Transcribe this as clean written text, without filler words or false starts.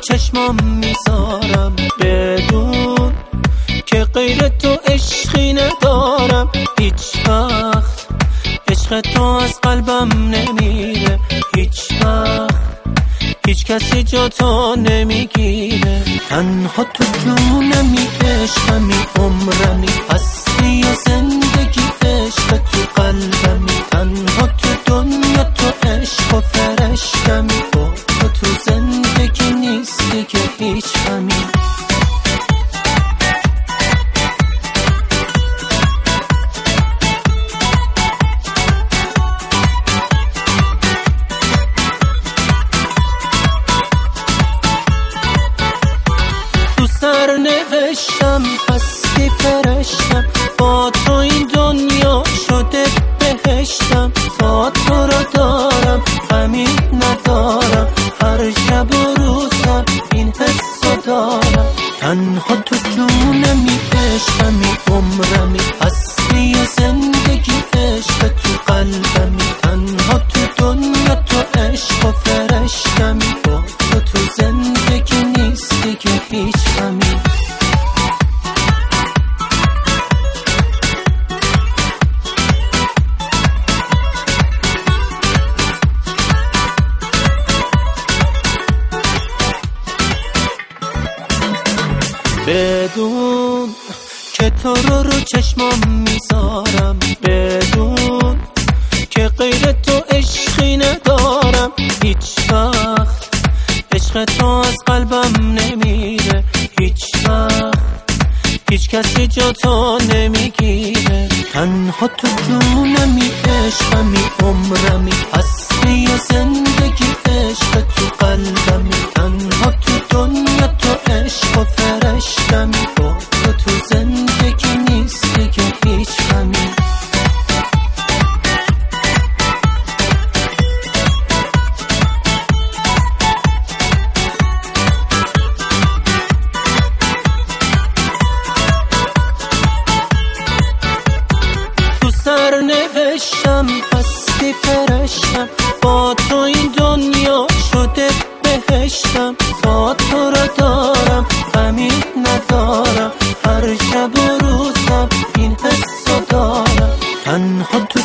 چشمام میذارم بدون که غیر تو عشقی ندارم. هیچ وقت عشق تو از قلبم نمیره، هیچ وقت هیچ کسی جا تو نمیگیره. تنها تو جونمی، عشقمی، عمرمی، هستی و زندگی، عشق تو قلبمی. تنها تو دنیا تو عشق و فرشتمی، با تو زندگی نیستی که هیچ غمی. سرنوشتم هستی فرشتم، با تو این دنیا شده بهشتم. تا تو رو دارم غمی ندارم، هر شب و روزم این حسو دارم. تنها تو جونمی، عشقمی، عمرمی، هستی و زندگی، عشق تو قلبمی. تنها تو دنیا تو عشق و فرشتمی، با تو زندگی نیستی که هیچ غمی. بدون که تو رو چشمام میذارم، بدون که غیر تو عشقی ندارم. هیچ وقت عشق تو از قلبم نمیره، هیچ وقت هیچ کسی جا تو نمیگیره. تنها تو جونمی، عشقمی، عمرمی، هستی و زندگی، عشق تو قلبمی. تنها تو دنیا تو عشق و فرشتمی، با تو زندگی نیستی که هیچ غمی. سرنوشتم هستی فرشتم، با تو این دنیا شده بهشتم. تا تو رو دارم غمی ندارم، هر شب و روزم این حسو دارم. تنها تو